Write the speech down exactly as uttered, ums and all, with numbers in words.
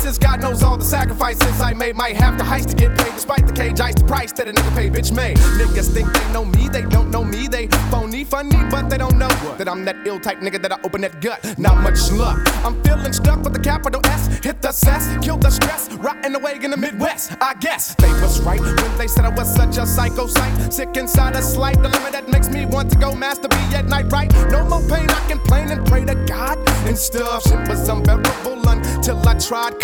vices. God knows all the sacrifices I made. Might have to heist to get paid, despite the cage ice, the price that a nigga pay, bitch made. Niggas think they know me, they don't know me. They phony, funny, but they don't know that I'm that ill type nigga that I open that gut. Not much luck. I'm feeling stuck with the capital S. Hit the cess, kill the stress, rotting away in the Midwest. I guess they was right when they said I was such a psycho psych. Sick inside a slight dilemma that makes me want to go master B at night, right? No more pain, I complain and pray to God and stuff. Shit was unbearable until I tried.